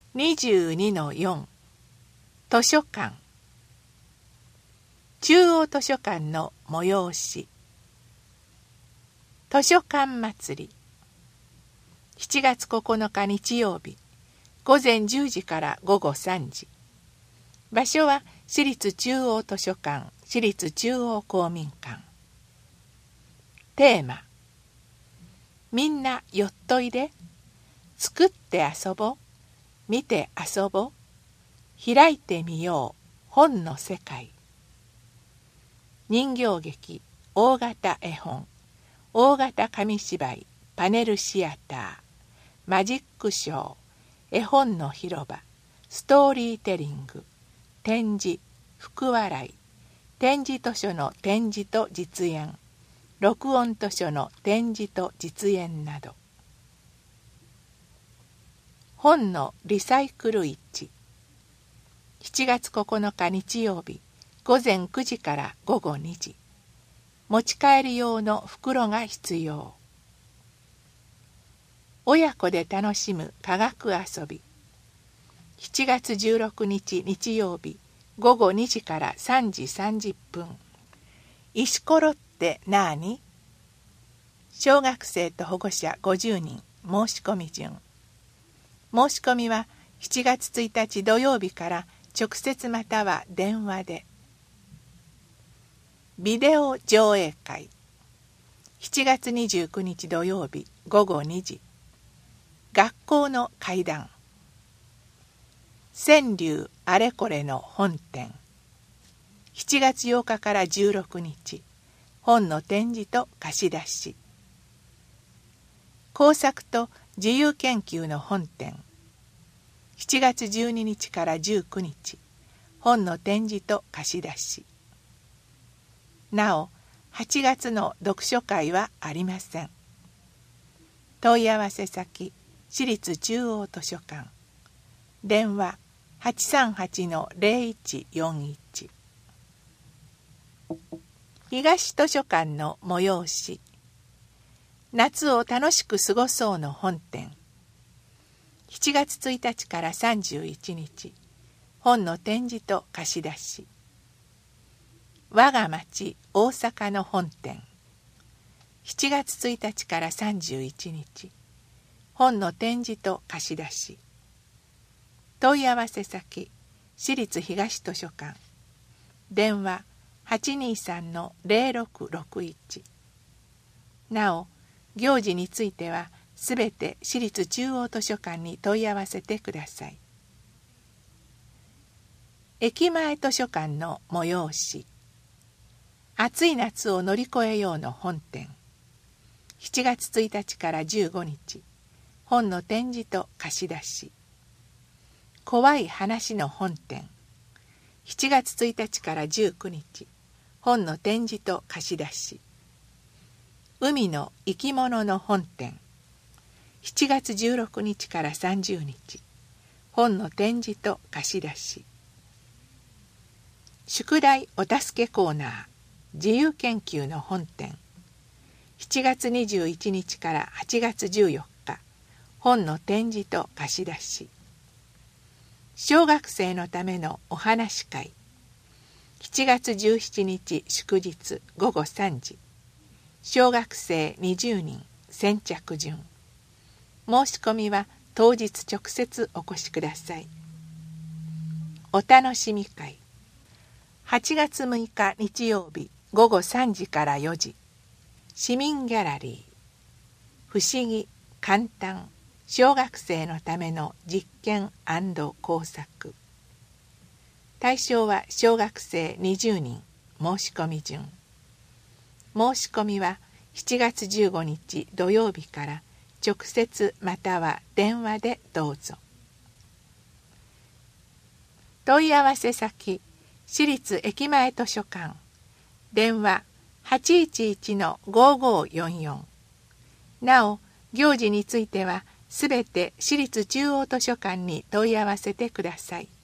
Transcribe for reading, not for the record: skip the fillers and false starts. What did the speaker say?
22-4 図書館。中央図書館の催し。図書館祭り。7月9日日曜日、午前10時から午後3時。場所は市立中央図書館、市立中央公民館。テーマ。みんなよっといで。作って遊ぼう。見て遊ぼう。開いてみよう。本の世界。人形劇、大型絵本、大型紙芝居、パネルシアター、マジックショー、絵本の広場、ストーリーテリング、展示、福笑い、展示図書の展示と実演、録音図書の展示と実演など。本のリサイクル市。7月9日日曜日、午前9時から午後2時。持ち帰り用の袋が必要。親子で楽しむ科学遊び。7月16日日曜日、午後2時から3時30分。石ころってなーに？小学生と保護者50人、申し込み順。申し込みは7月1日土曜日から直接または電話で。ビデオ上映会。7月29日土曜日午後2時。学校の怪談。川柳あれこれの本展。7月8日から16日。本の展示と貸し出し。工作と自由研究の本展。7月12日から19日。本の展示と貸し出し。なお、8月の読書会はありません。問い合わせ先、市立中央図書館。電話 838-0141。東図書館の催し。夏を楽しく過ごそうの本展。7月1日から31日。本の展示と貸し出し。我が町大阪の本店。7月1日から31日。本の展示と貸し出し。問い合わせ先、市立東図書館。電話 823-0661。なお、行事についてはすべて市立中央図書館に問い合わせてください。駅前図書館の催し。暑い夏を乗り越えようの本展。7月1日から15日。本の展示と貸し出し。怖い話の本展。7月1日から19日。本の展示と貸し出し。海の生き物の本展。7月16日から30日。本の展示と貸し出し。宿題お助けコーナー。自由研究の本展。7月21日から8月14日。本の展示と貸し出し。小学生のためのお話会。7月17日祝日午後3時。小学生20人先着順。申し込みは当日直接お越しください。お楽しみ会。8月6日日曜日午後3時から4時。市民ギャラリー。不思議、簡単、小学生のための実験&工作。対象は小学生20人。申し込み順。申し込みは7月15日土曜日から直接または電話でどうぞ。問い合わせ先、市立駅前図書館。電話 811-5544。なお、行事についてはすべて市立中央図書館に問い合わせてください。